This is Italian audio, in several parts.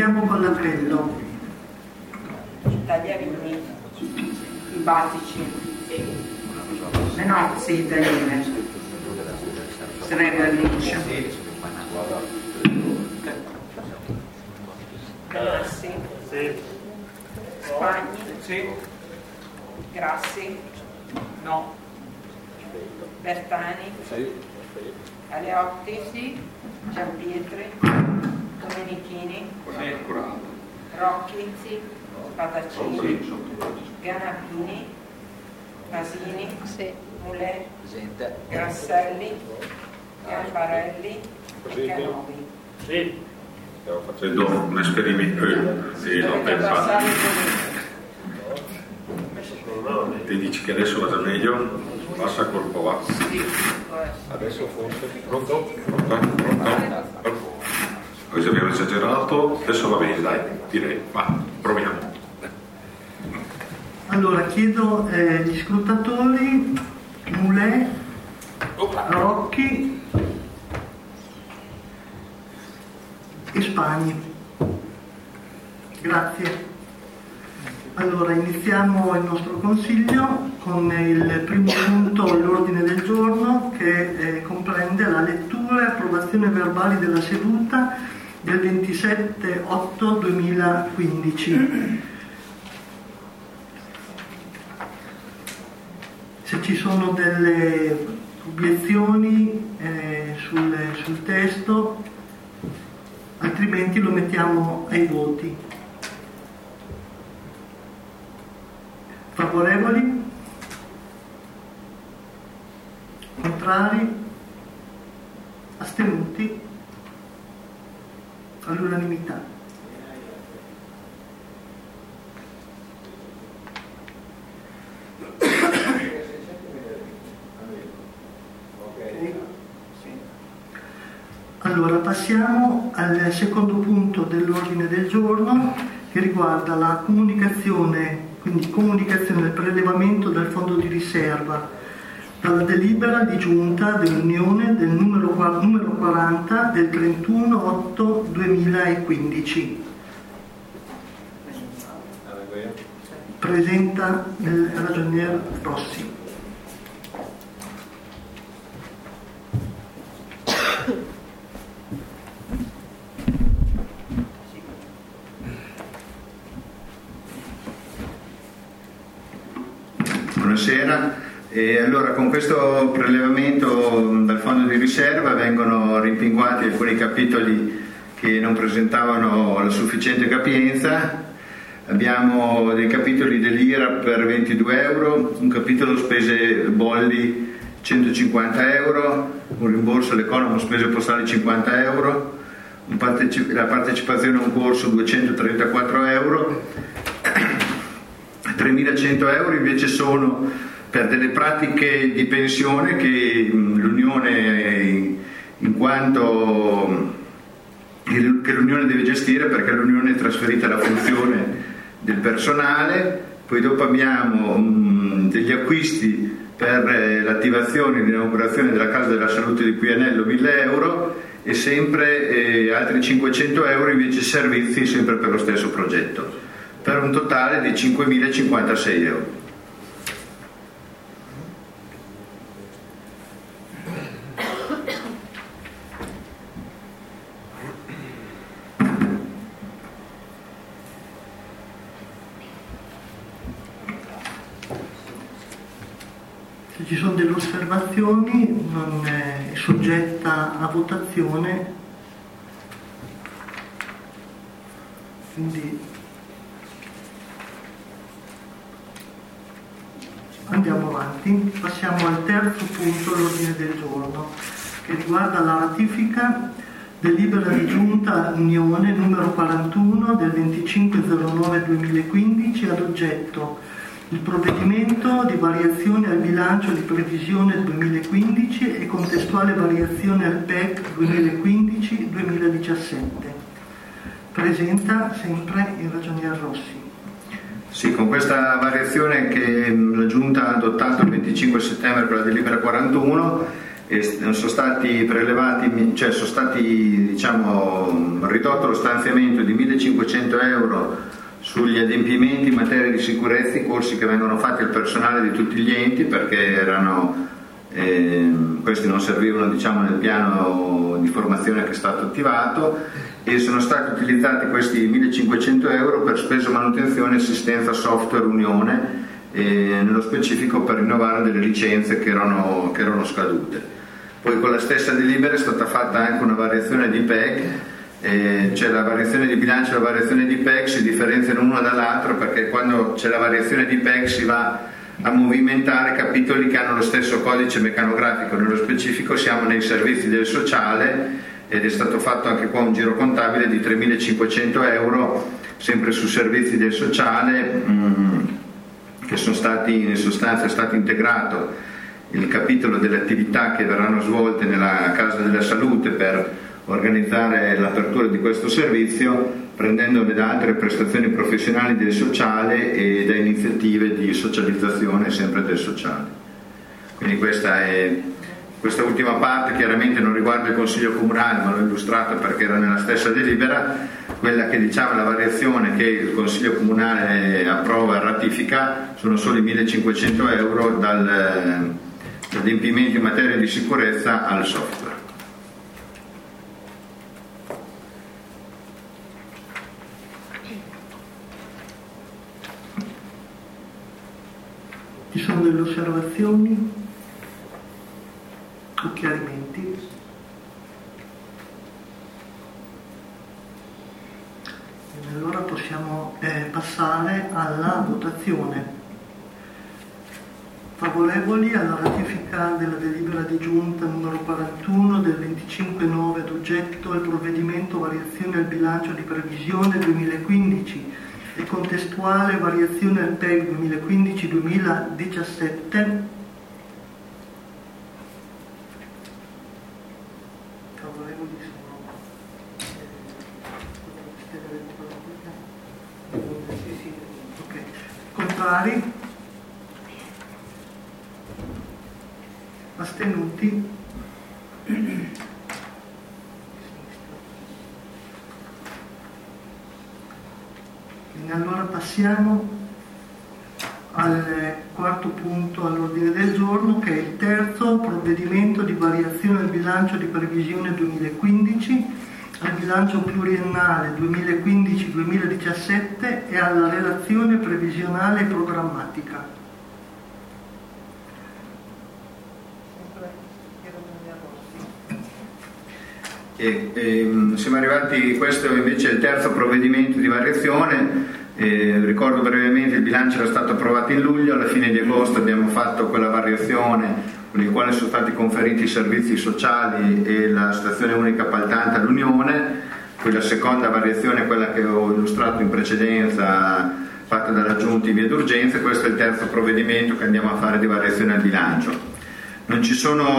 iniziamo con l'appello. Tagliarini, i basici. No, sì, tagliarini. Sarebbe all'inizio. Grassi. Sì. Spagni. Sì. Grassi. No. Bertani. Sì. Aleotti. Sì. Giampietri. Domenichini. Sì. Rocchi. Sì. Spadaccini. Ganapini. Masini. Sì. Mulè. Grasselli. Gambarelli. E Canovi. Sì. Stiamo facendo un esperimento e l'ho pensato. Ti dici che adesso vada meglio? Passa colpo, va. Adesso forse. Pronto? Così abbiamo esagerato, adesso va bene, dai, direi, va, proviamo. Allora chiedo gli scrutatori Mulè, Rocchi e Spagni. Grazie. Allora iniziamo il nostro consiglio con il primo punto all'ordine del giorno, che comprende la lettura e approvazione verbali della seduta del 27/8/2015. Se ci sono delle obiezioni sul testo, altrimenti lo mettiamo ai voti. Favorevoli? Contrari? Astenuti? All'unanimità. Allora passiamo al secondo punto dell'ordine del giorno, che riguarda la comunicazione del prelevamento del fondo di riserva dalla delibera di giunta dell'Unione del numero 40 del 31/8/2015. Presenta il ragionier Rossi. Buonasera. Allora, con questo prelevamento dal fondo di riserva vengono rimpinguati alcuni capitoli che non presentavano la sufficiente capienza. Abbiamo dei capitoli dell'IRAP per 22 euro, un capitolo spese bolli 150 euro, un rimborso all'Economo spese postali 50 euro, la partecipazione a un corso 234 euro, 3.100 euro invece sono per delle pratiche di pensione che l'Unione, che l'Unione deve gestire, perché l'Unione è trasferita la funzione del personale. Poi dopo abbiamo degli acquisti per l'attivazione e l'inaugurazione della Casa della Salute di Pianello 1.000 euro e sempre altri 500 euro invece servizi sempre per lo stesso progetto, per un totale di 5.056 euro. Se ci sono delle osservazioni non è soggetta a votazione, quindi andiamo avanti. Passiamo al terzo punto all'ordine del giorno, che riguarda la ratifica delibera di giunta Unione numero 41 del 25/09/2015 ad oggetto il provvedimento di variazione al bilancio di previsione 2015 e contestuale variazione al PEC 2015-2017. Presenta sempre il ragionier Rossi. Sì, con questa variazione che la Giunta ha adottato il 25 settembre con la delibera 41 e sono stati prelevati, cioè sono stati, diciamo, ridotto lo stanziamento di 1.500 euro sugli adempimenti in materia di sicurezza, i corsi che vengono fatti al personale di tutti gli enti, perché erano questi non servivano, diciamo, nel piano di formazione che è stato attivato, e sono stati utilizzati questi 1.500 euro per spesa manutenzione e assistenza software Unione, nello specifico per rinnovare delle licenze che erano scadute. Poi con la stessa delibera è stata fatta anche una variazione di PEC, cioè la variazione di bilancio e la variazione di PEC si differenziano una dall'altra, perché quando c'è la variazione di PEC si va a movimentare capitoli che hanno lo stesso codice meccanografico. Nello specifico siamo nei servizi del sociale, ed è stato fatto anche qua un giro contabile di 3.500 euro sempre su servizi del sociale, che sono stati, in sostanza è stato integrato il capitolo delle attività che verranno svolte nella Casa della Salute per organizzare l'apertura di questo servizio, prendendole da altre prestazioni professionali del sociale e da iniziative di socializzazione sempre del sociale. Quindi questa ultima parte chiaramente non riguarda il Consiglio Comunale, ma l'ho illustrata perché era nella stessa delibera. Quella che, diciamo, la variazione che il Consiglio Comunale approva e ratifica sono solo i 1.500 euro dall'adempimento in materia di sicurezza al software. Ci sono delle osservazioni o chiarimenti? Allora possiamo passare alla votazione. Favorevoli alla ratifica della delibera di giunta numero 41 del 25/9 ad oggetto il provvedimento variazione al bilancio di previsione 2015 e contestuale variazione al PEG 2015-2017. Favorevoli sono ok. Contrari? Astenuti? Allora passiamo al quarto punto all'ordine del giorno, che è il terzo provvedimento di variazione al bilancio di previsione 2015, al bilancio pluriennale 2015-2017 e alla relazione previsionale e programmatica. Siamo arrivati, questo invece è il terzo provvedimento di variazione. Ricordo brevemente, il bilancio era stato approvato in luglio, alla fine di agosto abbiamo fatto quella variazione con il quale sono stati conferiti i servizi sociali e la stazione unica appaltante all'Unione. Poi la seconda variazione è quella che ho illustrato in precedenza, fatta dalla Giunta in via d'urgenza. Questo è il terzo provvedimento che andiamo a fare di variazione al bilancio. Non ci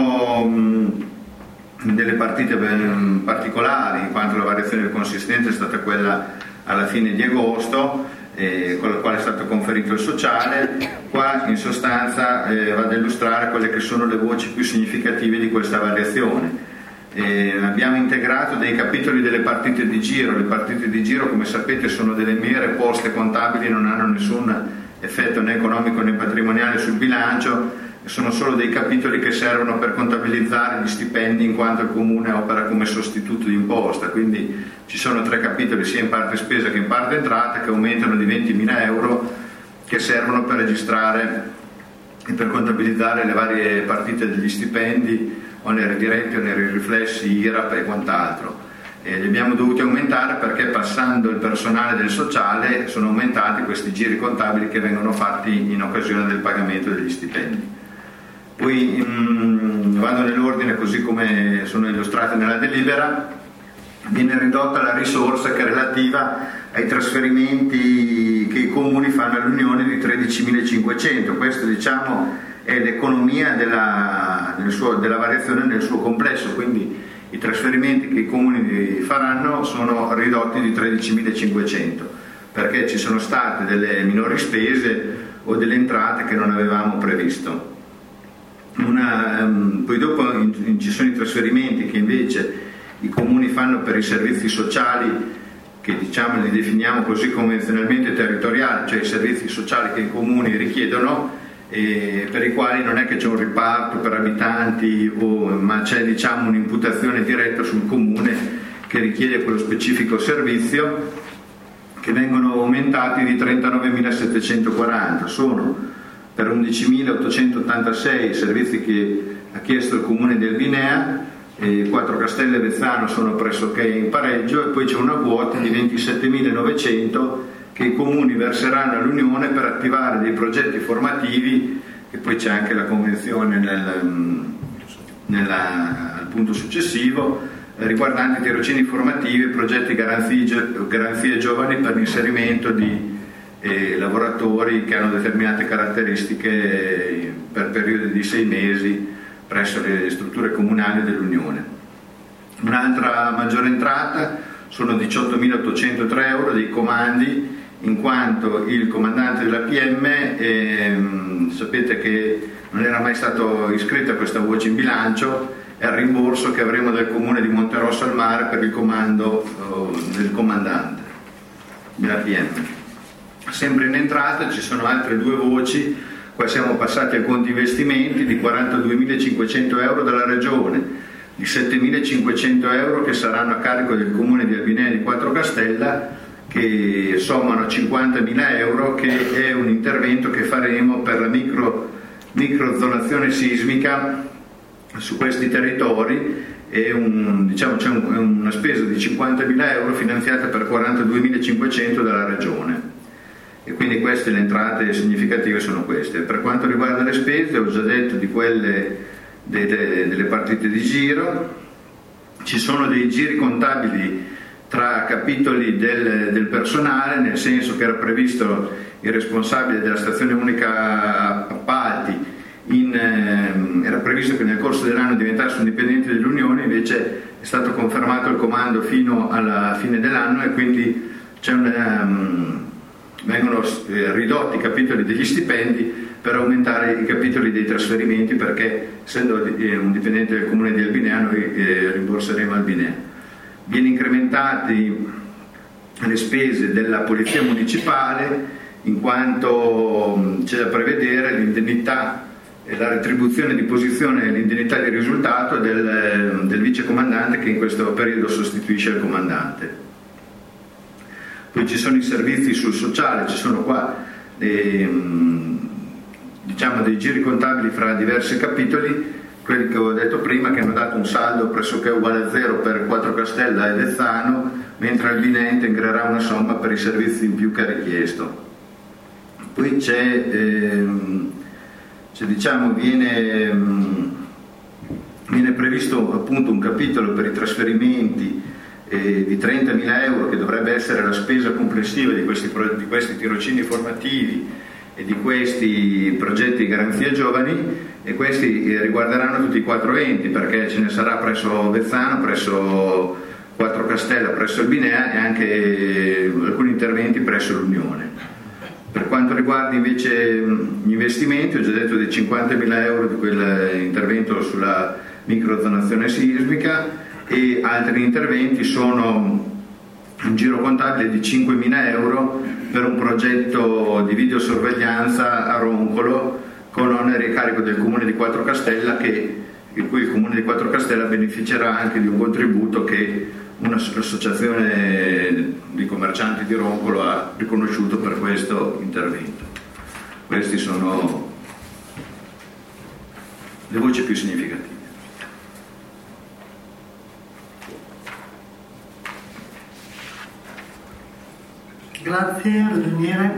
sono delle partite particolari, in quanto la variazione più consistente è stata quella alla fine di agosto, con la quale è stato conferito il sociale. Qua in sostanza vado a illustrare quelle che sono le voci più significative di questa variazione. Abbiamo integrato dei capitoli delle partite di giro. Le partite di giro, come sapete, sono delle mere poste contabili, non hanno nessun effetto né economico né patrimoniale sul bilancio, sono solo dei capitoli che servono per contabilizzare gli stipendi, in quanto il Comune opera come sostituto di imposta. Quindi ci sono 3 capitoli, sia in parte spesa che in parte entrata, che aumentano di 20.000 euro, che servono per registrare e per contabilizzare le varie partite degli stipendi, oneri diretti, oneri riflessi, IRAP e quant'altro. Li abbiamo dovuti aumentare perché, passando il personale del sociale, sono aumentati questi giri contabili che vengono fatti in occasione del pagamento degli stipendi. Poi vado nell'ordine così come sono illustrate nella delibera. Viene ridotta la risorsa che è relativa ai trasferimenti che i comuni fanno all'Unione di 13.500. Questo, diciamo, è l'economia della variazione nel suo complesso, quindi i trasferimenti che i comuni faranno sono ridotti di 13.500 perché ci sono state delle minori spese o delle entrate che non avevamo previsto. Poi dopo ci sono i trasferimenti che invece i comuni fanno per i servizi sociali, che diciamo li definiamo così convenzionalmente territoriali, cioè i servizi sociali che i comuni richiedono e per i quali non è che c'è un riparto per abitanti, ma c'è diciamo un'imputazione diretta sul comune che richiede quello specifico servizio, che vengono aumentati di 39.740. Sono per 11.886 i servizi che ha chiesto il comune di Albinea, 4 Castello e Vezzano sono pressoché in pareggio, e poi c'è una quota di 27.900 che i comuni verseranno all'Unione per attivare dei progetti formativi, e poi c'è anche la convenzione al punto successivo, riguardanti tirocini formativi e progetti garanzie giovani per l'inserimento di lavoratori che hanno determinate caratteristiche per periodi di 6 mesi presso le strutture comunali dell'Unione. Un'altra maggiore entrata sono 18.803 euro dei comandi, in quanto il comandante della PM, sapete che non era mai stato iscritto a questa voce in bilancio, è il rimborso che avremo dal comune di Monterosso al Mare per il comando del comandante della PM. Sempre in entrata ci sono altre 2 voci. Qua siamo passati al conto investimenti di 42.500 euro dalla regione, di 7.500 euro che saranno a carico del comune di Albinea di Quattro Castella, che sommano 50.000 euro, che è un intervento che faremo per la microzonazione sismica su questi territori. C'è una spesa di 50.000 euro finanziata per 42.500 dalla regione. E quindi queste le entrate significative sono queste. Per quanto riguarda le spese, ho già detto di quelle delle partite di giro. Ci sono dei giri contabili tra capitoli del personale, nel senso che era previsto il responsabile della stazione unica appalti, era previsto che nel corso dell'anno diventasse un dipendente dell'Unione, invece è stato confermato il comando fino alla fine dell'anno, e quindi vengono ridotti i capitoli degli stipendi per aumentare i capitoli dei trasferimenti, perché essendo un dipendente del comune di Albinea noi rimborseremo Albinea. Viene incrementati le spese della polizia municipale, in quanto c'è da prevedere l'indennità e la retribuzione di posizione e l'indennità di risultato del vicecomandante, che in questo periodo sostituisce il comandante. Poi ci sono i servizi sul sociale, ci sono qua dei giri contabili fra diversi capitoli, quelli che ho detto prima, che hanno dato un saldo pressoché uguale a 0 per Quattro Castella e Vezzano, mentre Albinea integrerà una somma per i servizi in più che ha richiesto. Poi viene previsto appunto un capitolo per i trasferimenti di 30.000 euro, che dovrebbe essere la spesa complessiva di questi tirocini formativi e di questi progetti di garanzia giovani, e questi riguarderanno tutti i 4 enti, perché ce ne sarà presso Vezzano, presso Quattro Castella, presso Albinea, e anche alcuni interventi presso l'Unione. Per quanto riguarda invece gli investimenti, ho già detto di 50.000 euro di quell'intervento sulla microzonazione sismica, e altri interventi sono un giro contabile di 5.000 euro per un progetto di videosorveglianza a Roncolo, con oneri a carico del comune di Quattro Castella, in cui il comune di Quattro Castella beneficerà anche di un contributo che un'associazione di commercianti di Roncolo ha riconosciuto per questo intervento. Queste sono le voci più significative. Grazie, ragioniere.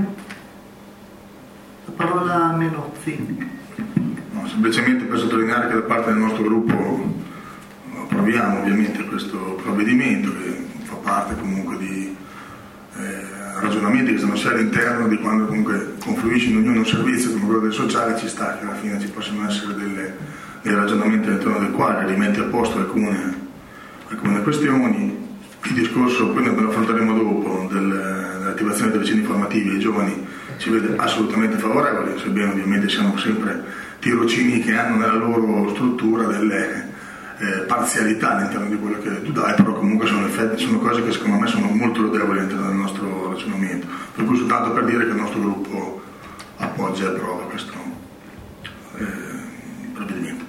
La parola a Melozzi. No, semplicemente per sottolineare che da parte del nostro gruppo approviamo ovviamente questo provvedimento, che fa parte comunque di ragionamenti che sono sia all'interno di quando comunque confluisce in ognuno un servizio come quello del sociale. Ci sta che alla fine ci possono essere dei ragionamenti all'interno del quale rimetti a posto alcune questioni. Il discorso, poi lo affronteremo dopo, dell'attivazione dei tirocini formativi ai giovani ci vede assolutamente favorevoli, sebbene ovviamente siamo sempre tirocini che hanno nella loro struttura delle parzialità all'interno di quello che tu dai, però comunque sono cose che secondo me sono molto lodevoli all'interno del nostro ragionamento, per cui soltanto per dire che il nostro gruppo appoggia e approva questo provvedimento.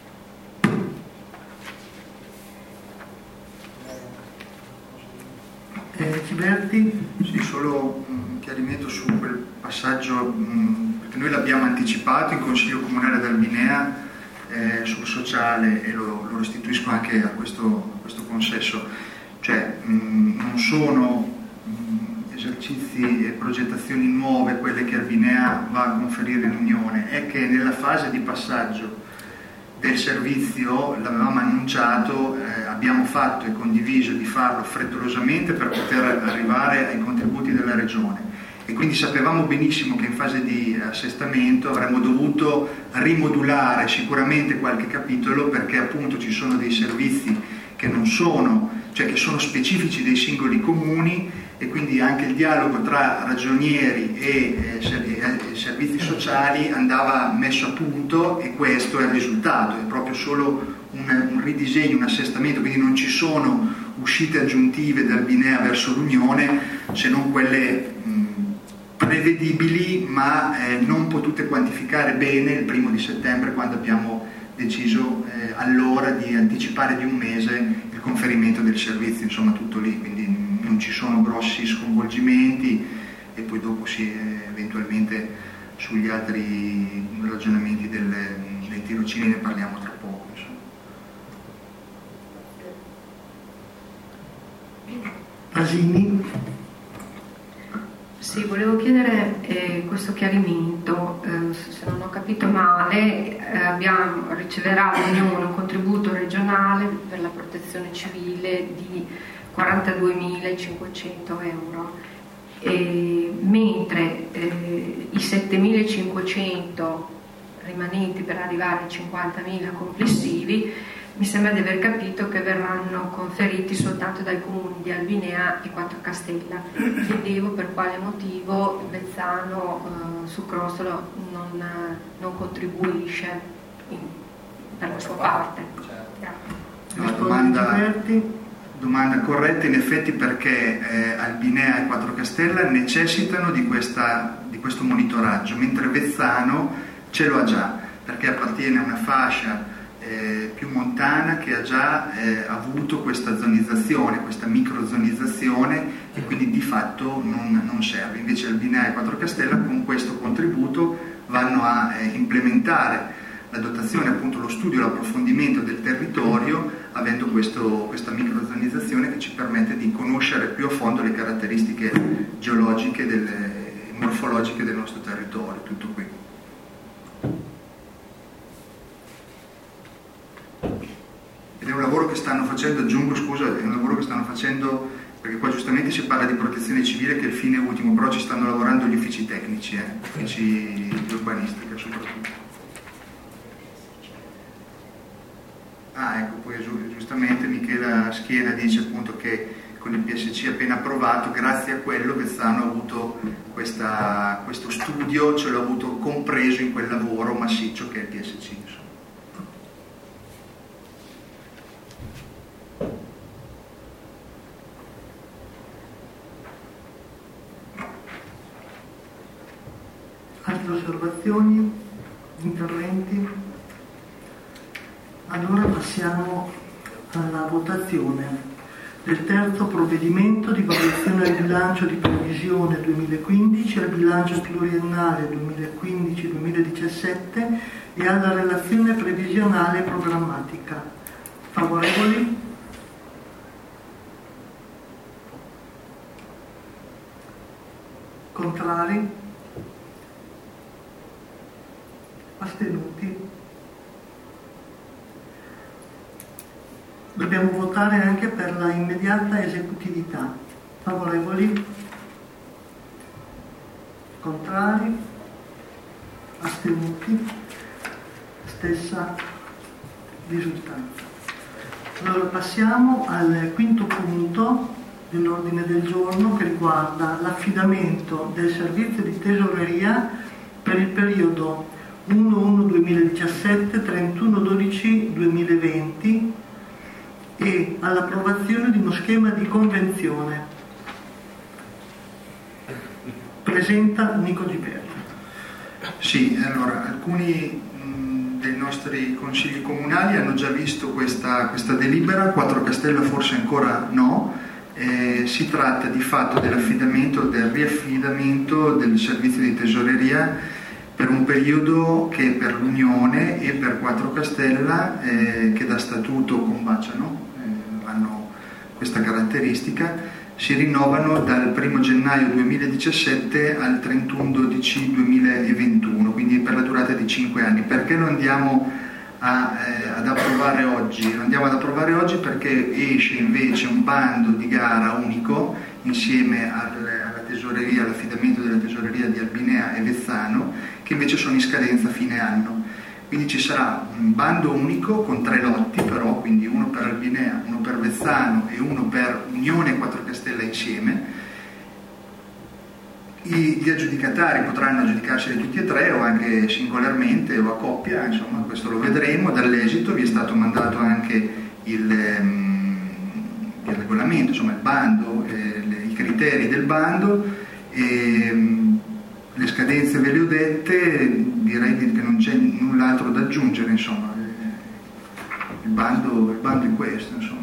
Ciberti? Sì, solo un chiarimento su quel passaggio, perché noi l'abbiamo anticipato in Consiglio Comunale d'Albinea sul sociale, e lo restituisco anche a questo consesso, cioè non sono esercizi e progettazioni nuove quelle che Albinea va a conferire in Unione, è che nella fase di passaggio del servizio, l'avevamo annunciato, abbiamo fatto e condiviso di farlo frettolosamente per poter arrivare ai contributi della Regione, e quindi sapevamo benissimo che in fase di assestamento avremmo dovuto rimodulare sicuramente qualche capitolo, perché appunto ci sono dei servizi che non sono, cioè che sono specifici dei singoli comuni, e quindi anche il dialogo tra ragionieri e servizi sociali andava messo a punto, e questo è il risultato, è proprio solo un ridisegno, un assestamento, quindi non ci sono uscite aggiuntive da Albinea verso l'Unione, se non quelle prevedibili ma non potute quantificare bene il 1° settembre, quando abbiamo deciso allora di anticipare di un mese il conferimento del servizio, insomma tutto lì, quindi non ci sono grossi sconvolgimenti, e poi dopo eventualmente sugli altri ragionamenti dei tirocini ne parliamo tra poco, insomma. Pasini? Sì, volevo chiedere questo chiarimento, se non ho capito male, riceverà l'Unione un contributo regionale per la protezione civile di 42.500 euro, mentre i 7.500 rimanenti per arrivare ai 50.000 complessivi mi sembra di aver capito che verranno conferiti soltanto dai comuni di Albinea e Quattro Castella. Chiedevo per quale motivo Bezzano su Crostolo non contribuisce per la sua parte. Domanda corretta, in effetti, perché Albinea e Quattro Castella necessitano di questo monitoraggio, mentre Bezzano ce lo ha già, perché appartiene a una fascia più montana che ha già avuto questa zonizzazione, questa microzonizzazione, e quindi di fatto non serve. Invece Albinea e Quattro Castella con questo contributo vanno a implementare la dotazione, appunto lo studio e l'approfondimento del territorio, avendo questa microzonizzazione che ci permette di conoscere più a fondo le caratteristiche geologiche e morfologiche del nostro territorio. Tutto qui. Ed è un lavoro che stanno facendo, aggiungo scusa, è un lavoro che stanno facendo, perché qua giustamente si parla di protezione civile che è il fine ultimo, però ci stanno lavorando gli uffici tecnici, uffici di urbanistica soprattutto. Ecco, poi giustamente Michela Schiena dice appunto che con il PSC appena approvato, grazie a quello Bezzano ha avuto questo studio, ce l'ha avuto compreso in quel lavoro massiccio che è il PSC, insomma. Altre osservazioni? Interventi? Allora passiamo alla votazione del terzo provvedimento di variazione al bilancio di previsione 2015, al bilancio pluriennale 2015-2017 e alla relazione previsionale programmatica. Favorevoli? Contrari? Astenuti? Dobbiamo votare anche per la immediata esecutività. Favorevoli? Contrari? Astenuti? Stessa risultanza. Allora passiamo al quinto punto dell'ordine del giorno, che riguarda l'affidamento del servizio di tesoreria per il periodo 1/1/2017, 31/12/2020 e all'approvazione di uno schema di convenzione. Presenta Nico Giberti. Sì, allora, alcuni dei nostri consigli comunali hanno già visto questa delibera, Quattro Castella forse ancora no. Si tratta di fatto dell'affidamento, del riaffidamento del servizio di tesoreria per un periodo che per l'Unione e per Quattro Castella, che da statuto combaciano, hanno questa caratteristica, si rinnovano dal 1 gennaio 2017 al 31/12/2021, quindi per la durata di 5 anni. Perché lo andiamo ad approvare oggi? Lo andiamo ad approvare oggi perché esce invece un bando di gara unico insieme alla tesoreria, all'affidamento della tesoreria di Albinea e Vezzano, che invece sono in scadenza a fine anno. Quindi ci sarà un bando unico con 3 lotti però, quindi uno per Albinea, uno per Vezzano e uno per Unione e Quattro Castella insieme. Gli aggiudicatari potranno aggiudicarseli tutti e 3 o anche singolarmente o a coppia, insomma questo lo vedremo. Dall'esito vi è stato mandato anche il regolamento, insomma il bando, i criteri del bando, e le scadenze ve le ho dette, direi che non c'è null'altro da aggiungere, insomma il bando è questo, insomma.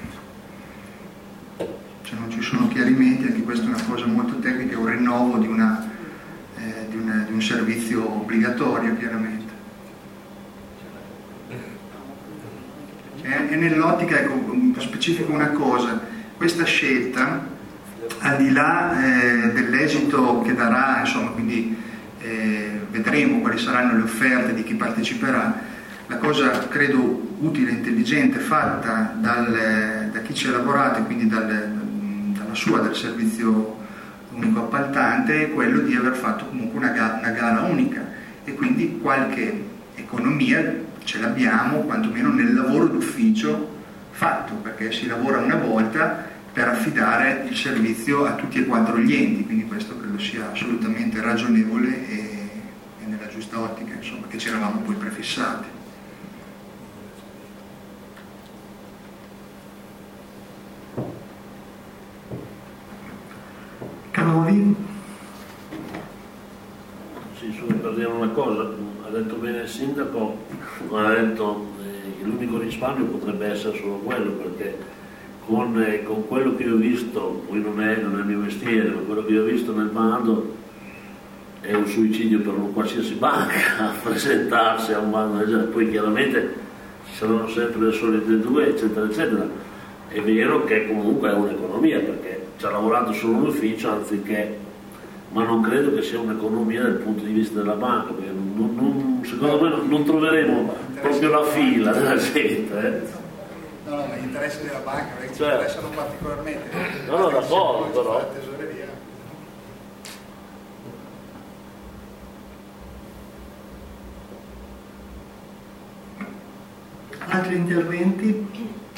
Se non ci sono chiarimenti, anche questa è una cosa molto tecnica, è un rinnovo di un servizio obbligatorio, chiaramente. E nell'ottica, ecco, specifico una cosa, questa scelta, al di là dell'esito che darà, insomma, quindi vedremo quali saranno le offerte di chi parteciperà, la cosa credo utile e intelligente fatta da chi ci ha lavorato e quindi del servizio unico appaltante è quello di aver fatto comunque una gara unica, e quindi qualche economia ce l'abbiamo quantomeno nel lavoro d'ufficio fatto, perché si lavora una volta per affidare il servizio a tutti e 4 gli enti, quindi questo credo sia assolutamente ragionevole e nella giusta ottica, insomma, che ci eravamo poi prefissati. Canovi? Sì, solo per dire una cosa, ha detto bene il sindaco, ha detto che l'unico risparmio potrebbe essere solo quello, perché con quello che ho visto, poi non è il mio mestiere, ma quello che ho visto nel bando è un suicidio per una qualsiasi banca a presentarsi a un bando del genere. Poi chiaramente ci saranno sempre le solite 2, eccetera eccetera. È vero che comunque è un'economia, perché ci ha lavorato solo un ufficio anziché, ma non credo che sia un'economia dal punto di vista della banca, perché secondo me non troveremo proprio la fila della gente. No, ma gli interessi della banca non ci interessano particolarmente. No, d'accordo, però. La tesoreria. Altri interventi?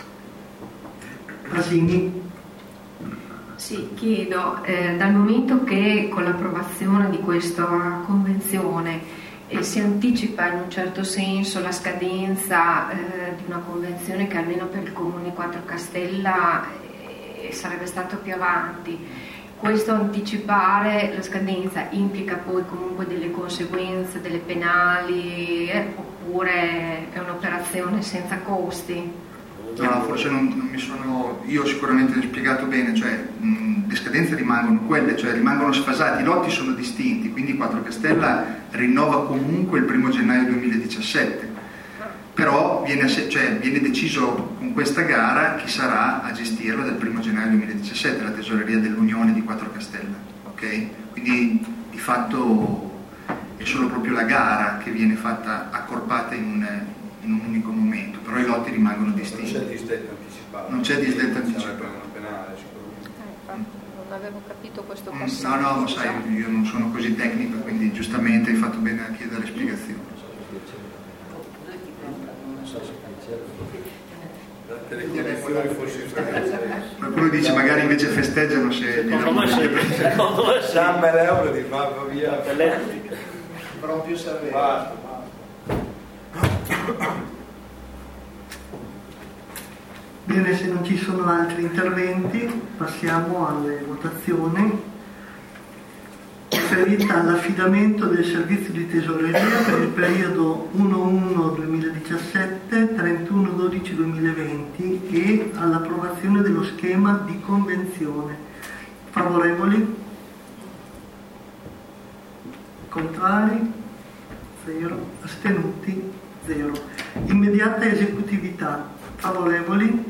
Pasini? Sì, chiedo, dal momento che con l'approvazione di questa convenzione si anticipa in un certo senso la scadenza di una convenzione che almeno per il Comune Quattro Castella sarebbe stato più avanti, questo anticipare la scadenza implica poi comunque delle conseguenze, delle penali, oppure è un'operazione senza costi? No, forse non mi sono, io sicuramente ho spiegato bene, cioè le scadenze rimangono quelle, cioè rimangono sfasati, i lotti sono distinti, quindi Quattro Castella rinnova comunque il 1 gennaio 2017, però viene deciso con questa gara chi sarà a gestirla dal 1 gennaio 2017, la tesoreria dell'Unione di Quattro Castella, ok? Quindi di fatto è solo proprio la gara che viene fatta accorpata in un unico momento, però i lotti rimangono distinti. Non c'è disdetta anticipato. Non c'è disdetta anticipato. Penale, sicuramente. Non avevo capito questo passaggio. No, sai, io non sono così tecnico, quindi giustamente hai fatto bene a chiedere spiegazioni. Qualcuno dice magari invece festeggiano se Secondo me sì. 100 euro di farlo via. però più serve. Bene, se non ci sono altri interventi passiamo alle votazioni. Riferita all'affidamento del servizio di tesoreria per il periodo 1/1/2017, 31/12/2020 e all'approvazione dello schema di convenzione. Favorevoli? Contrari? 0. Astenuti? 0. Immediata esecutività. Favorevoli?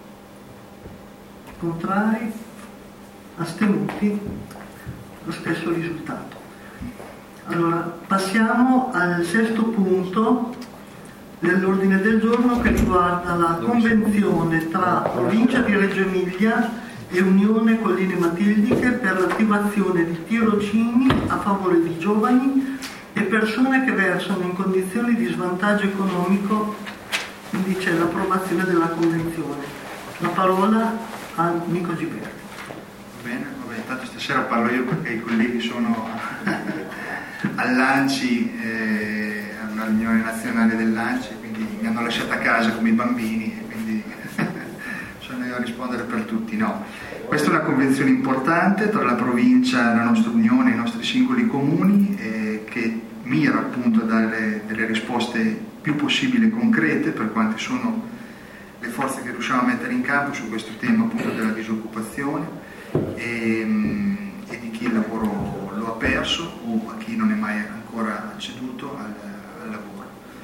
Contrari? Astenuti? Lo stesso risultato. Allora, passiamo al sesto punto dell'ordine del giorno, che riguarda la convenzione tra Provincia di Reggio Emilia e Unione Colline Matildiche per l'attivazione di tirocini a favore di giovani e persone che versano in condizioni di svantaggio economico. Quindi c'è l'approvazione della convenzione. La parola a Nico Giberti. Bene, vabbè, intanto stasera parlo io perché i colleghi sono all'Anci, alla riunione nazionale dell'Anci, quindi mi hanno lasciato a casa come i bambini e quindi sono io a rispondere per tutti. No, questa è una convenzione importante tra la provincia, la nostra unione e i nostri singoli comuni, che mira appunto a dare delle risposte più possibili concrete per quante sono le forze che riusciamo a mettere in campo su questo tema appunto della disoccupazione e di chi il lavoro lo ha perso o a chi non è mai ancora acceduto al lavoro.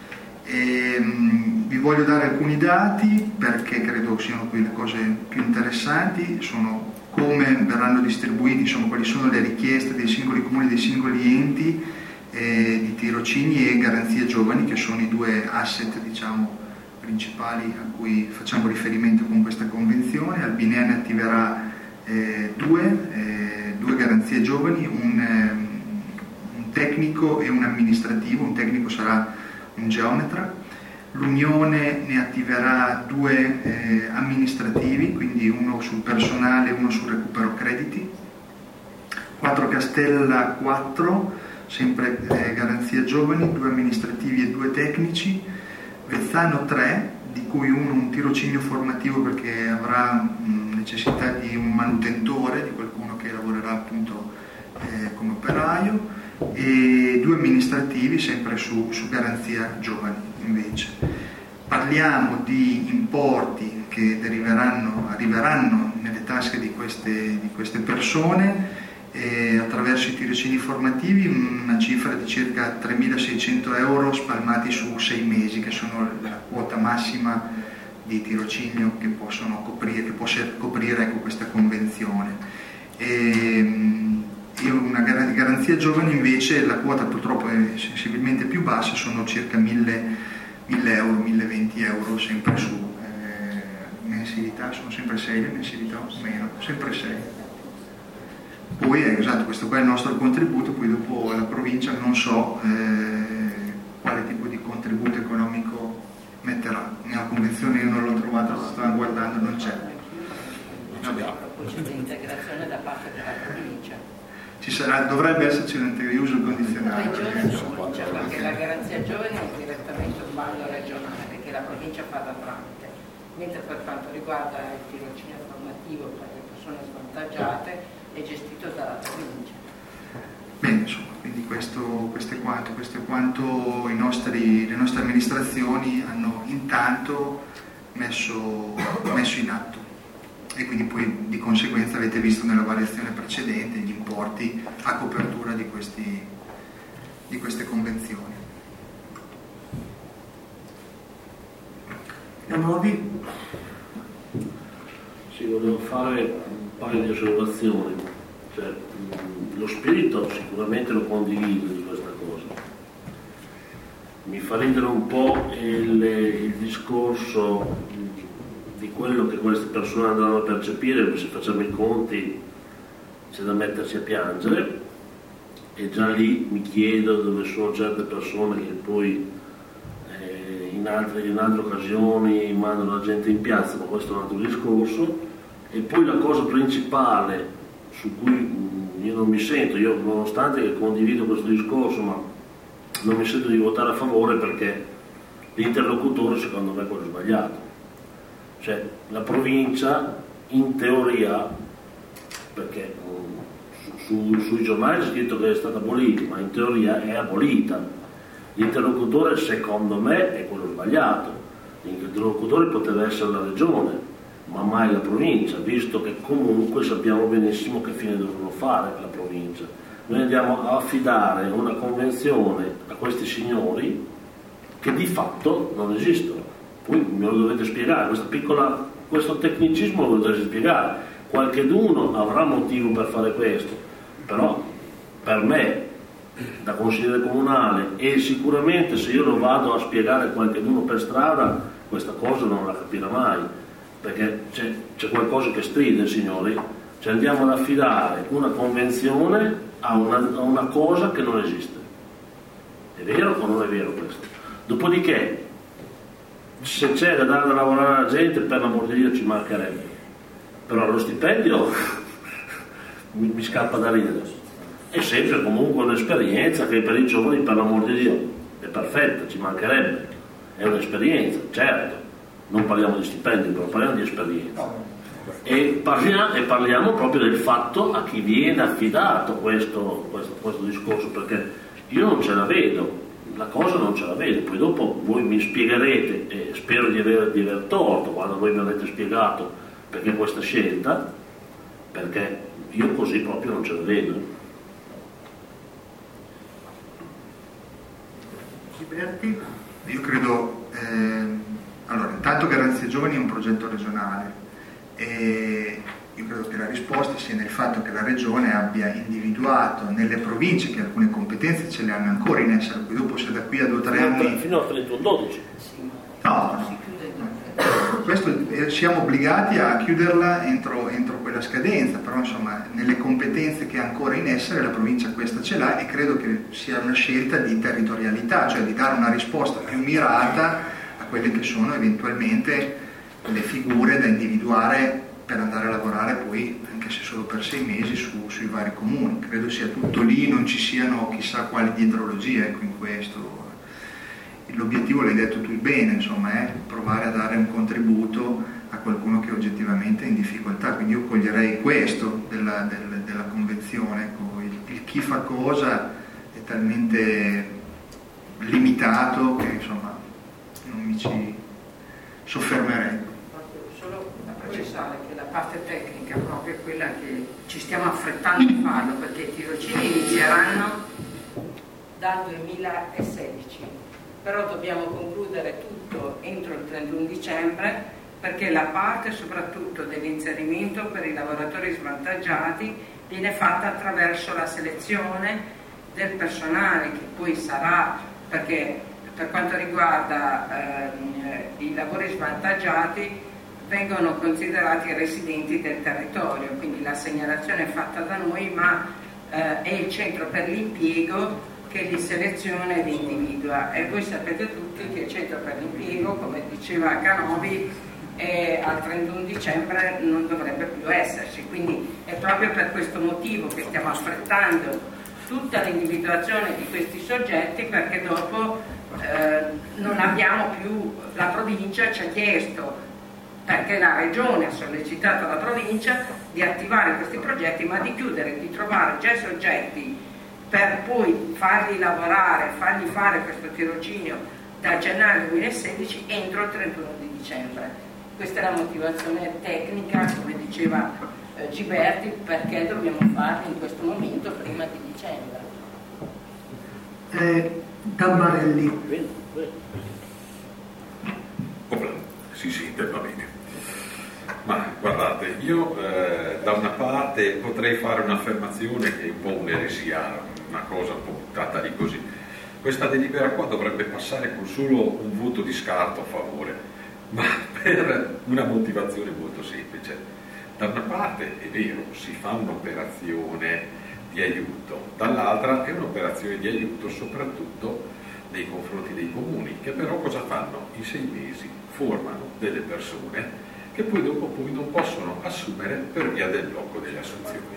Vi voglio dare alcuni dati perché credo siano qui le cose più interessanti, sono come verranno distribuiti, insomma quali sono le richieste dei singoli comuni, dei singoli enti di tirocini e garanzia giovani, che sono i due asset diciamo principali a cui facciamo riferimento con questa convenzione. Albinea ne attiverà due garanzie giovani, un tecnico e un amministrativo. Un tecnico sarà un geometra. L'Unione ne attiverà due amministrativi, quindi uno sul personale e uno sul recupero crediti. Quattro Castella 4, sempre garanzia giovani, due amministrativi e due tecnici. Vezzano 3, di cui uno un tirocinio formativo perché avrà necessità di un manutentore, di qualcuno che lavorerà appunto come operaio, e due amministrativi sempre su garanzia giovani invece. Parliamo di importi che arriveranno nelle tasche di queste persone attraverso i tirocini formativi, una cifra di circa 3.600 euro spalmati su 6 mesi, che sono la quota massima di tirocinio che può coprire questa convenzione. Una garanzia giovani invece la quota purtroppo è sensibilmente più bassa, sono circa 1.000 euro, 1.020 euro, sempre su mensilità, sono sempre 6 le mensilità o meno, sempre 6. Poi esatto, questo qua è il nostro contributo, poi dopo la provincia non so quale tipo di contributo economico metterà. Nella convenzione io non l'ho trovata, la stavo guardando, non c'è. C'è l'integrazione da parte della provincia. Dovrebbe esserci uso condizionale. Regione, perché la garanzia giovani è direttamente un bando regionale che la provincia fa da tramite, mentre per quanto riguarda il tirocinio formativo per le persone svantaggiate è gestito dalla provincia. Bene, insomma, quindi questo è quanto le nostre amministrazioni hanno intanto messo in atto, e quindi poi di conseguenza avete visto nella variazione precedente gli importi a copertura di queste convenzioni. Sì, volevo fare un paio di osservazioni. Lo spirito sicuramente lo condivido di questa cosa. Mi fa ridere un po' il discorso di quello che queste persone andranno a percepire, se facciamo i conti c'è da mettersi a piangere, e già lì mi chiedo dove sono certe persone che poi in altre occasioni mandano la gente in piazza, ma questo è un altro discorso. E poi la cosa principale su cui io non mi sento, io nonostante che condivido questo discorso, ma non mi sento di votare a favore perché l'interlocutore secondo me è quello sbagliato. Cioè la provincia in teoria, perché sui giornali è scritto che è stata abolita, ma in teoria è abolita. L'interlocutore secondo me è quello sbagliato. L'interlocutore poteva essere la regione, ma mai la provincia, visto che comunque sappiamo benissimo che fine devono fare la provincia. Noi andiamo a affidare una convenzione a questi signori che di fatto non esistono. Poi me lo dovete spiegare, questo tecnicismo lo dovete spiegare. Qualcheduno avrà motivo per fare questo, però per me da consigliere comunale, e sicuramente se io lo vado a spiegare a qualcheduno per strada, questa cosa non la capirà mai, perché c'è qualcosa che stride, signori. Cioè andiamo ad affidare una convenzione a una cosa che non esiste. È vero o non è vero questo? Dopodiché, se c'è da dare da lavorare alla gente, per l'amor di Dio ci mancherebbe, però lo stipendio mi scappa da ridere. È sempre comunque un'esperienza che per i giovani, per l'amor di Dio, è perfetta, ci mancherebbe, è un'esperienza, certo, non parliamo di stipendi, però parliamo di esperienza. E parliamo proprio del fatto a chi viene affidato questo discorso, perché io non ce la vedo, la cosa non ce la vedo. Poi dopo voi mi spiegherete, e spero di aver torto quando voi mi avete spiegato perché questa scelta, perché io così proprio non ce la vedo. Io credo, allora, intanto Garanzia Giovani è un progetto regionale e io credo che la risposta sia nel fatto che la regione abbia individuato nelle province che alcune competenze ce le hanno ancora in essere, poi dopo se da qui a 2 o 3 anni... Fino al 31/12. No, questo siamo obbligati a chiuderla entro quella scadenza, però insomma nelle competenze che ha ancora in essere la provincia questa ce l'ha, e credo che sia una scelta di territorialità, cioè di dare una risposta più mirata a quelle che sono eventualmente le figure da individuare per andare a lavorare poi, anche se solo per 6 mesi, sui vari comuni. Credo sia tutto lì, non ci siano chissà quali dietrologie, ecco, in questo. L'obiettivo l'hai detto tu bene, insomma, è provare a dare un contributo a qualcuno che oggettivamente è in difficoltà, quindi io coglierei questo della convenzione, il chi fa cosa è talmente limitato che insomma non mi ci soffermerei. Solo da precisare che la parte tecnica proprio è quella che ci stiamo affrettando a farlo, perché i tirocini inizieranno dal 2016. Però dobbiamo concludere tutto entro il 31 dicembre, perché la parte soprattutto dell'inserimento per i lavoratori svantaggiati viene fatta attraverso la selezione del personale, che poi sarà, perché per quanto riguarda i lavori svantaggiati vengono considerati residenti del territorio, quindi la segnalazione è fatta da noi, ma è il centro per l'impiego che li seleziona ed individua, e voi sapete tutti che il centro per l'impiego, come diceva Canovi, al 31 dicembre non dovrebbe più esserci, quindi è proprio per questo motivo che stiamo affrettando tutta l'individuazione di questi soggetti, perché dopo non abbiamo più, la provincia ci ha chiesto, perché la regione ha sollecitato la provincia di attivare questi progetti, ma di chiudere, di trovare già i soggetti per poi farli lavorare, fargli fare questo tirocinio da gennaio 2016 entro il 31 di dicembre. Questa è la motivazione tecnica, come diceva Giberti, perché dobbiamo farli in questo momento prima di dicembre. Gambarelli. Si sente, va bene. Ma guardate, io da una parte potrei fare un'affermazione che è un po' un'eresia, una cosa un po' buttata lì così. Questa delibera qua dovrebbe passare con solo un voto di scarto a favore, ma per una motivazione molto semplice. Da una parte è vero, si fa un'operazione di aiuto, dall'altra è un'operazione di aiuto soprattutto nei confronti dei comuni, che però cosa fanno? In 6 mesi formano delle persone che poi dopo non possono assumere per via del blocco delle assunzioni.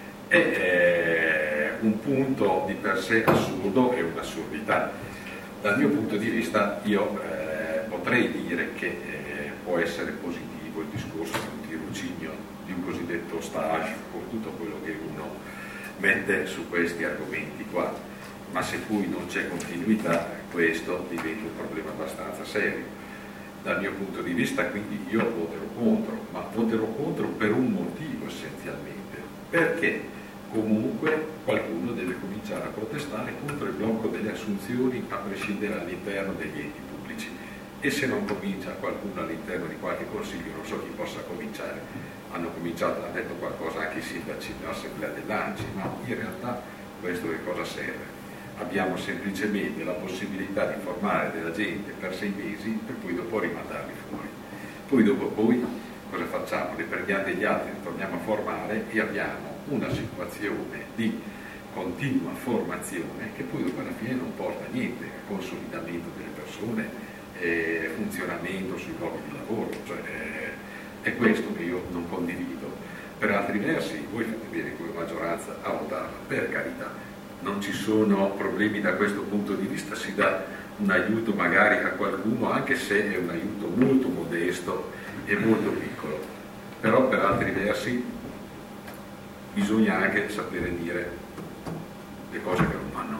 È un punto di per sé assurdo e un'assurdità. Dal mio punto di vista io potrei dire che può essere positivo il discorso di un tirocinio, di un cosiddetto stage, con tutto quello che uno mette su questi argomenti qua, ma se poi non c'è continuità, questo diventa un problema abbastanza serio. Dal mio punto di vista, quindi, io voterò contro, ma voterò contro per un motivo essenzialmente, perché comunque qualcuno deve cominciare a protestare contro il blocco delle assunzioni a prescindere all'interno degli enti pubblici, e se non comincia qualcuno all'interno di qualche consiglio, non so chi possa cominciare. Hanno cominciato, hanno detto qualcosa anche i sindaci nell'assemblea dell'ANCI, ma in realtà questo che cosa serve? Abbiamo semplicemente la possibilità di formare della gente per 6 mesi per poi dopo rimandarli fuori. Poi dopo cosa facciamo? Ne prendiamo degli altri, li torniamo a formare e abbiamo una situazione di continua formazione che poi dopo alla fine non porta a niente, a consolidamento delle persone, funzionamento sui luoghi di lavoro, cioè, è questo che io non condivido. Per altri versi voi fate bene come maggioranza a votarla, per carità. Non ci sono problemi da questo punto di vista, si dà un aiuto magari a qualcuno, anche se è un aiuto molto modesto e molto piccolo, però per altri versi bisogna anche sapere dire le cose che non vanno.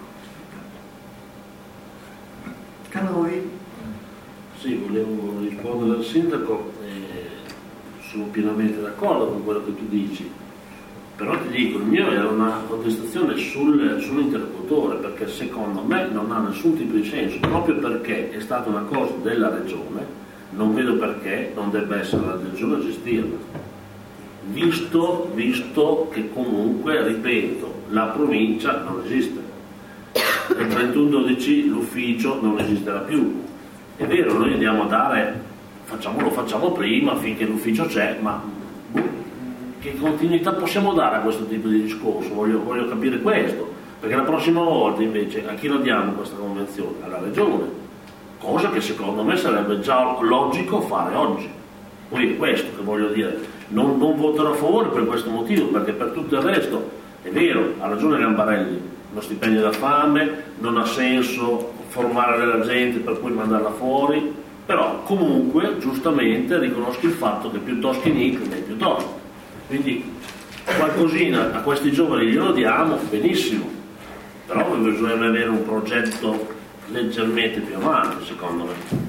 Canoi. Sì, volevo rispondere al sindaco, sono pienamente d'accordo con quello che tu dici. Però ti dico, il mio era una contestazione sull'interlocutore, perché secondo me non ha nessun tipo di senso, proprio perché è stata una cosa della regione, non vedo perché non debba essere la regione a gestirla. Visto che comunque, ripeto, la provincia non esiste. Il 31/12 l'ufficio non esisterà più. È vero, noi andiamo a dare, lo facciamo prima finché l'ufficio c'è, ma che continuità possiamo dare a questo tipo di discorso? Voglio capire questo, perché la prossima volta invece a chi la diamo questa convenzione? Alla regione, cosa che secondo me sarebbe già logico fare oggi. Poi è questo che voglio dire, non voterò a favore per questo motivo, perché per tutto il resto è vero, ha ragione Gambarelli, lo stipendio da fame, non ha senso formare della gente per poi mandarla fuori, però comunque giustamente riconosco il fatto che piuttosto che Nick è piuttosto. Quindi qualcosina a questi giovani glielo diamo, benissimo, però bisogna avere un progetto leggermente più avanti, secondo me.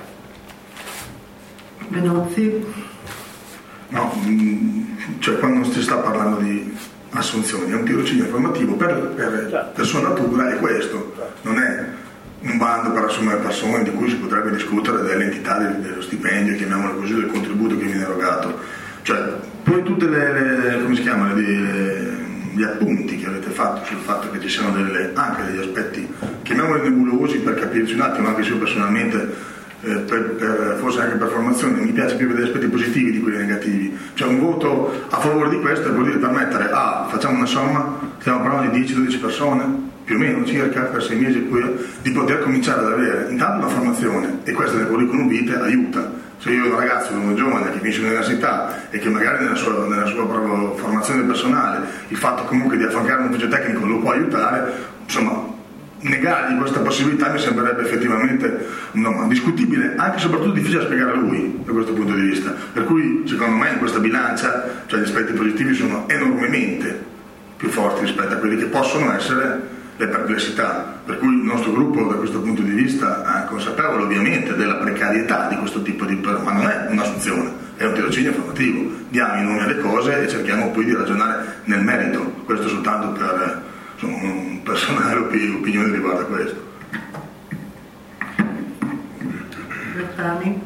Benozzi? No, cioè quando si sta parlando di assunzioni è un tirocinio informativo per sua natura, è questo, non è un bando per assumere persone di cui si potrebbe discutere dell'entità dello stipendio, chiamiamolo così, del contributo che viene erogato. Cioè, poi tutte gli appunti che avete fatto sul fatto che ci siano anche degli aspetti, chiamiamoli nebulosi per capirci un attimo, anche se io personalmente forse anche per formazione mi piace più vedere aspetti positivi di quelli negativi. Cioè un voto a favore di questo vuol dire permettere facciamo una somma, stiamo parlando di 10-12 persone più o meno circa per 6 mesi di poter cominciare ad avere intanto una formazione, e questa nel curriculum vitae aiuta. Se io ho un ragazzo, uno giovane che finisce l'università e che magari nella sua propria formazione personale il fatto comunque di affiancare un ufficio tecnico lo può aiutare, insomma negargli questa possibilità mi sembrerebbe effettivamente discutibile, anche e soprattutto difficile da spiegare a lui da questo punto di vista, per cui secondo me in questa bilancia, cioè, gli aspetti positivi sono enormemente più forti rispetto a quelli che possono essere le perplessità, per cui il nostro gruppo da questo punto di vista è consapevole ovviamente della precarietà di questo tipo di, ma non è un'assunzione, è un tirocinio formativo, diamo i nomi alle cose e cerchiamo poi di ragionare nel merito, questo soltanto per un personale opinione riguardo a questo. Bertani?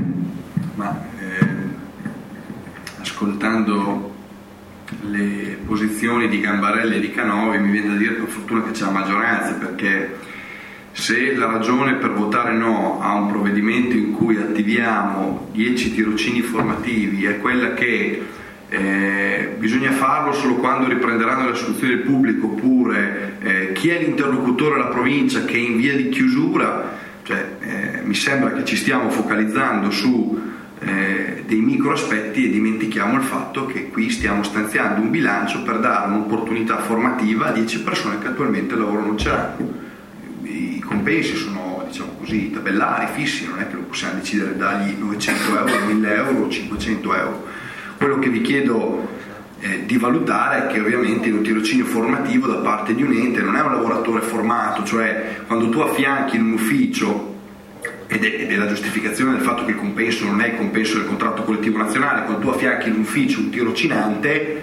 Ascoltando le posizioni di Gambarelli e di Canovi mi viene da dire per fortuna che c'è la maggioranza, perché se la ragione per votare no a un provvedimento in cui attiviamo 10 tirocini formativi è quella che bisogna farlo solo quando riprenderanno le assunzioni del pubblico, oppure chi è l'interlocutore della provincia che è in via di chiusura, mi sembra che ci stiamo focalizzando su dei micro aspetti e dimentichiamo il fatto che qui stiamo stanziando un bilancio per dare un'opportunità formativa a 10 persone che attualmente lavoro non ce l'hanno. I compensi sono, diciamo così, così tabellari, fissi, non è che lo possiamo decidere dagli 900 euro, 1000 euro, 500 euro. Quello che vi chiedo di valutare è che ovviamente un tirocinio formativo da parte di un ente non è un lavoratore formato, cioè quando tu affianchi in un ufficio, ed è la giustificazione del fatto che il compenso non è il compenso del contratto collettivo nazionale, quando tu affianchi in un ufficio un tirocinante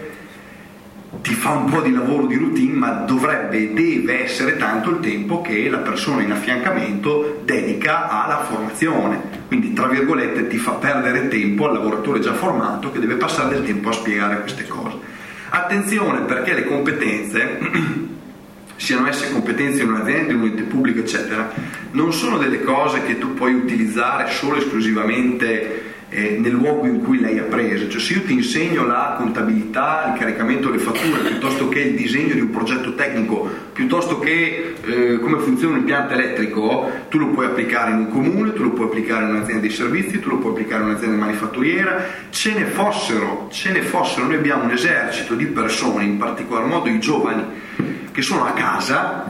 ti fa un po' di lavoro di routine, ma dovrebbe e deve essere tanto il tempo che la persona in affiancamento dedica alla formazione, quindi tra virgolette ti fa perdere tempo al lavoratore già formato che deve passare del tempo a spiegare queste cose. Attenzione, perché le competenze, siano esse competenze in un'azienda, in un ente pubblico eccetera, non sono delle cose che tu puoi utilizzare solo esclusivamente nel luogo in cui lei ha preso. Cioè, se io ti insegno la contabilità, il caricamento delle fatture, piuttosto che il disegno di un progetto tecnico, piuttosto che come funziona un impianto elettrico, tu lo puoi applicare in un comune, tu lo puoi applicare in un'azienda di servizi, tu lo puoi applicare in un'azienda manifatturiera. Ce ne fossero, noi abbiamo un esercito di persone, in particolar modo i giovani, che sono a casa,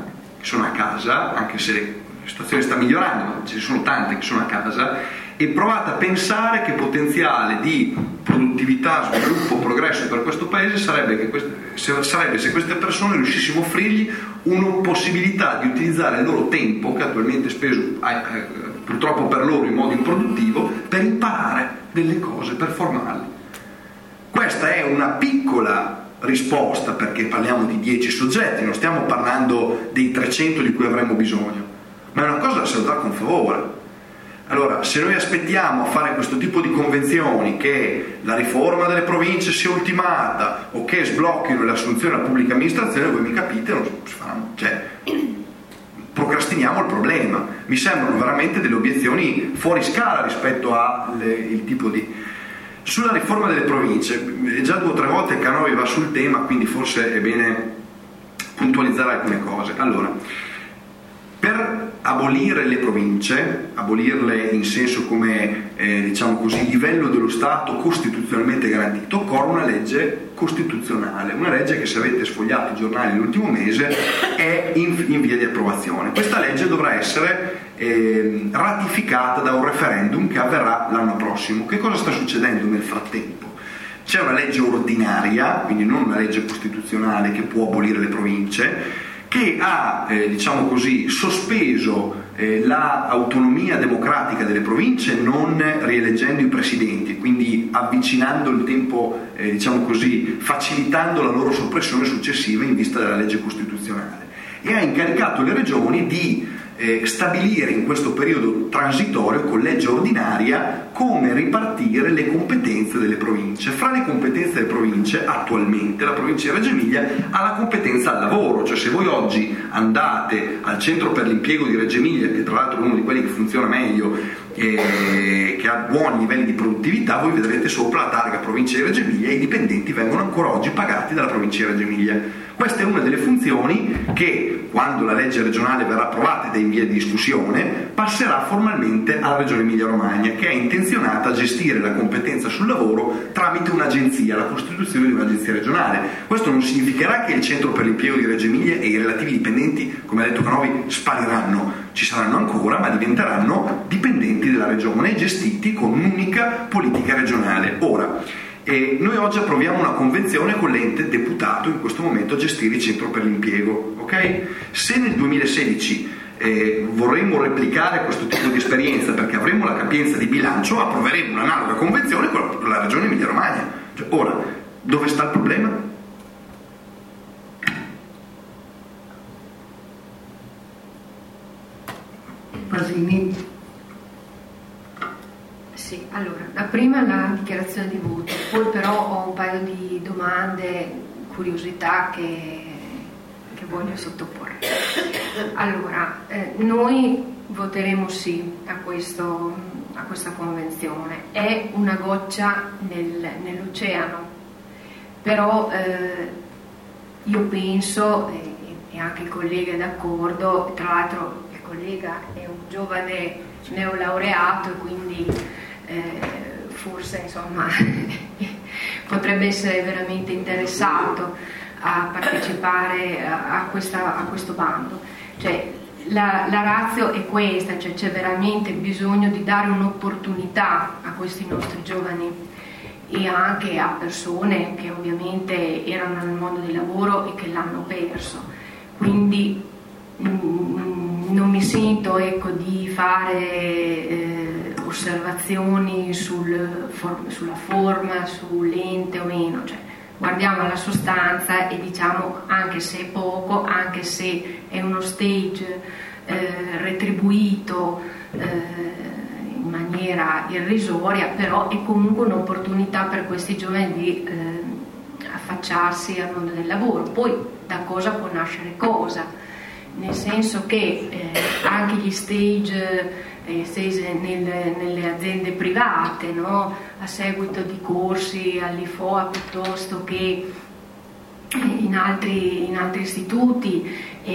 anche se la situazione sta migliorando, ma ce ne sono tante che sono a casa. E provate a pensare che potenziale di produttività, sviluppo, progresso per questo paese sarebbe se queste persone riuscissimo a offrirgli una possibilità di utilizzare il loro tempo, che attualmente è speso purtroppo per loro in modo improduttivo, per imparare delle cose, per formarli. Questa è una piccola risposta, perché parliamo di 10 soggetti, non stiamo parlando dei 300 di cui avremo bisogno, ma è una cosa da salutare con favore. Allora, se noi aspettiamo a fare questo tipo di convenzioni, che la riforma delle province sia ultimata o che sblocchino le assunzioni alla pubblica amministrazione, voi mi capite, non si faranno, cioè procrastiniamo il problema. Mi sembrano veramente delle obiezioni fuori scala rispetto al tipo di... Sulla riforma delle province, già 2 o 3 volte Canovi va sul tema, quindi forse è bene puntualizzare alcune cose. Allora, per abolire le province, abolirle in senso come diciamo così, livello dello Stato costituzionalmente garantito, occorre una legge costituzionale, una legge che, se avete sfogliato i giornali l'ultimo mese, è in via di approvazione. Questa legge dovrà essere ratificata da un referendum che avverrà l'anno prossimo. Che cosa sta succedendo nel frattempo? C'è una legge ordinaria, quindi non una legge costituzionale, che può abolire le province, che ha diciamo così, sospeso l'autonomia democratica delle province, non rieleggendo i presidenti, quindi avvicinando il tempo, diciamo così, facilitando la loro soppressione successiva in vista della legge costituzionale, e ha incaricato le regioni di stabilire in questo periodo transitorio con legge ordinaria come ripartire le competenze delle province. Fra le competenze delle province, attualmente la provincia di Reggio Emilia ha la competenza al lavoro, cioè se voi oggi andate al centro per l'impiego di Reggio Emilia, che tra l'altro è uno di quelli che funziona meglio, che ha buoni livelli di produttività, voi vedrete sopra la targa provincia di Reggio Emilia e i dipendenti vengono ancora oggi pagati dalla provincia di Reggio Emilia. Questa è una delle funzioni che, quando la legge regionale verrà approvata ed è in via di discussione, passerà formalmente alla Regione Emilia-Romagna, che è intenzionata a gestire la competenza sul lavoro tramite un'agenzia, la costituzione di un'agenzia regionale. Questo non significherà che il centro per l'impiego di Reggio Emilia e i relativi dipendenti, come ha detto Canovi, spariranno. Ci saranno ancora, ma diventeranno dipendenti della regione, gestiti con un'unica politica regionale. Ora, noi oggi approviamo una convenzione con l'ente deputato in questo momento a gestire il centro per l'impiego, ok? Se nel 2016 vorremmo replicare questo tipo di esperienza, perché avremo la capienza di bilancio, approveremo un'analoga convenzione con la regione Emilia-Romagna. Cioè, ora, dove sta il problema? Pasini. Sì, allora, la prima è la dichiarazione di voto, poi però ho un paio di domande, curiosità che voglio sottoporre. Allora, noi voteremo sì a questa convenzione, è una goccia nell'oceano, però io penso, e anche il collega è d'accordo, tra l'altro il collega è un giovane neolaureato e quindi forse insomma potrebbe essere veramente interessato a partecipare a questo bando. Cioè, la ratio è questa, cioè c'è veramente bisogno di dare un'opportunità a questi nostri giovani e anche a persone che ovviamente erano nel mondo del lavoro e che l'hanno perso. Quindi non mi sento, ecco, di fare osservazioni sulla forma, sull'ente o meno, cioè guardiamo alla sostanza e diciamo, anche se è poco, anche se è uno stage retribuito in maniera irrisoria, però è comunque un'opportunità per questi giovani di affacciarsi al mondo del lavoro. Poi da cosa può nascere cosa, nel senso che anche gli stage nelle aziende private, no? A seguito di corsi all'IFOA piuttosto che in altri istituti,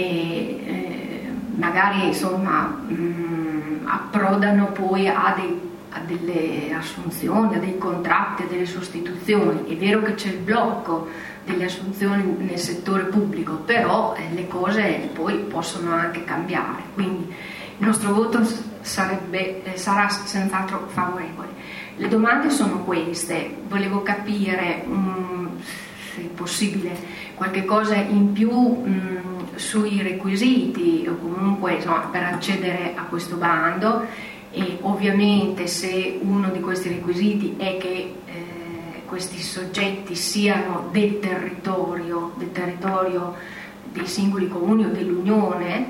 magari insomma approdano poi a delle assunzioni, a dei contratti, a delle sostituzioni. È vero che c'è il blocco delle assunzioni nel settore pubblico, però le cose poi possono anche cambiare, quindi il nostro voto sarà senz'altro favorevole. Le domande sono queste: volevo capire se è possibile qualche cosa in più sui requisiti o comunque, insomma, per accedere a questo bando, e ovviamente se uno di questi requisiti è che questi soggetti siano del territorio dei singoli comuni o dell'Unione,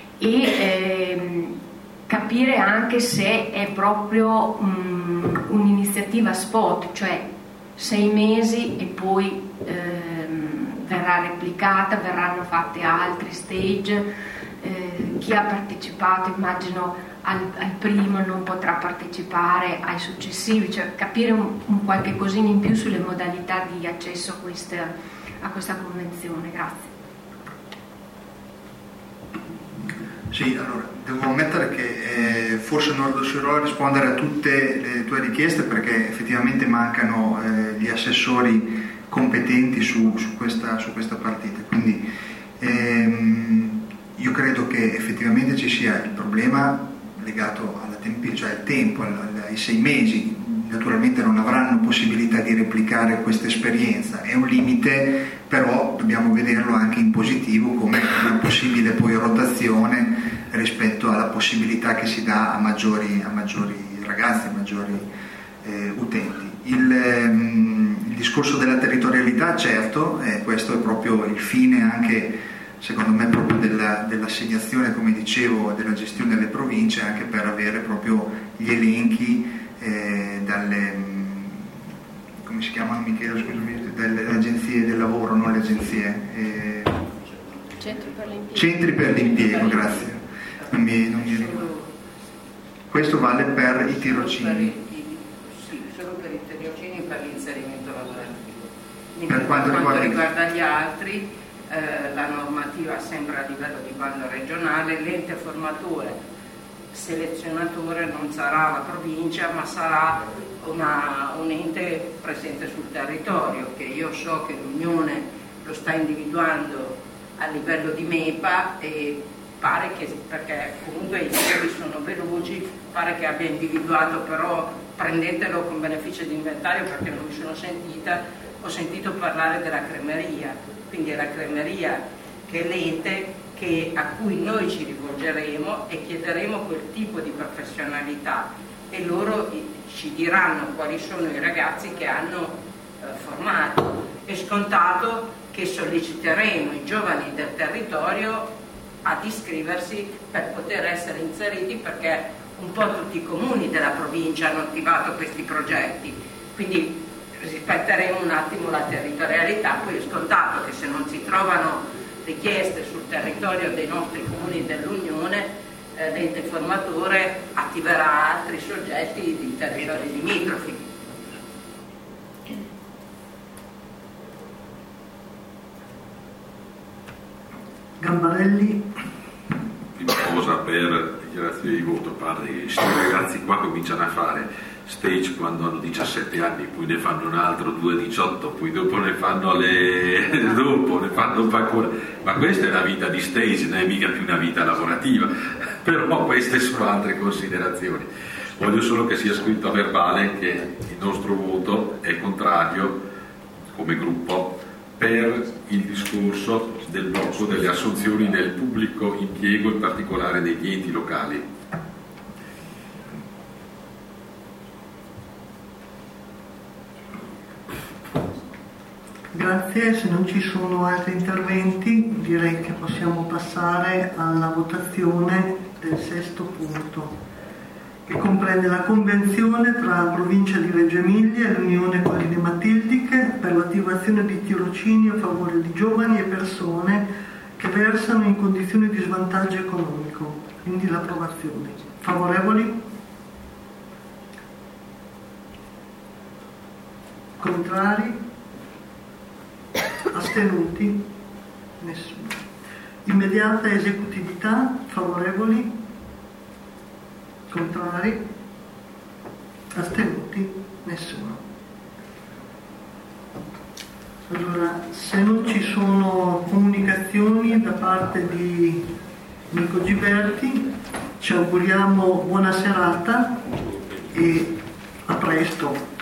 e capire anche se è proprio un'iniziativa spot, cioè 6 mesi e poi verrà replicata, verranno fatte altri stage, chi ha partecipato, immagino, al primo non potrà partecipare ai successivi, cioè capire un qualche cosina in più sulle modalità di accesso a questa convenzione. Grazie. Sì, allora, devo ammettere che forse non riuscirò a rispondere a tutte le tue richieste, perché effettivamente mancano gli assessori competenti su questa partita, quindi io credo che effettivamente ci sia il problema legato alla cioè al tempo, ai 6 mesi. Naturalmente non avranno possibilità di replicare questa esperienza, è un limite, però dobbiamo vederlo anche in positivo come una possibile poi rotazione rispetto alla possibilità che si dà a maggiori ragazzi, a maggiori utenti. Il discorso della territorialità, certo, questo è proprio il fine anche, secondo me, proprio dell'assegnazione, come dicevo, della gestione delle province, anche per avere proprio gli elenchi dalle, come si chiamano, Michele, scusami, dalle agenzie del lavoro, non le agenzie, centri per l'impiego, grazie. Non mi ricordo. Questo vale per i tirocini. Sì, solo per i tirocini e per l'inserimento lavorativo. Per quanto riguarda gli altri, la normativa sembra a livello di bando regionale, l'ente formatore selezionatore non sarà la provincia, ma sarà un ente presente sul territorio, che io so che l'Unione lo sta individuando a livello di MEPA, e pare che, perché comunque i lavori sono veloci, pare che abbia individuato, però prendetelo con beneficio di inventario perché non mi sono sentita, ho sentito parlare della cremeria, quindi è la cremeria che è l'ente a cui noi ci rivolgeremo e chiederemo quel tipo di professionalità, e loro ci diranno quali sono i ragazzi che hanno formato. È scontato che solleciteremo i giovani del territorio ad iscriversi per poter essere inseriti, perché un po' tutti i comuni della provincia hanno attivato questi progetti, quindi rispetteremo un attimo la territorialità. Poi è scontato che se non si trovano richieste sul territorio dei nostri comuni dell'Unione, l'ente formatore attiverà altri soggetti di territori limitrofi. Gambarelli. Prima cosa per dichiarazione di voto, a parte che questi ragazzi qua cominciano a fare stage quando hanno 17 anni, poi ne fanno un altro 2 a 18, poi dopo ne fanno dopo ne fanno un po' ancora, ma questa è la vita di stage, non è mica più una vita lavorativa. Però queste sono altre considerazioni. Voglio solo che sia scritto a verbale che il nostro voto è contrario come gruppo per il discorso del blocco delle assunzioni nel pubblico impiego, in particolare negli enti locali. Grazie, se non ci sono altri interventi direi che possiamo passare alla votazione del sesto punto, che comprende la convenzione tra la provincia di Reggio Emilia e l'Unione Colline Matildiche per l'attivazione di tirocini a favore di giovani e persone che versano in condizioni di svantaggio economico, quindi l'approvazione. Favorevoli? Contrari? Astenuti? Nessuno. Immediata esecutività? Favorevoli? Contrari? Astenuti? Nessuno. Allora, se non ci sono comunicazioni da parte di Nico Giberti, ci auguriamo buona serata e a presto.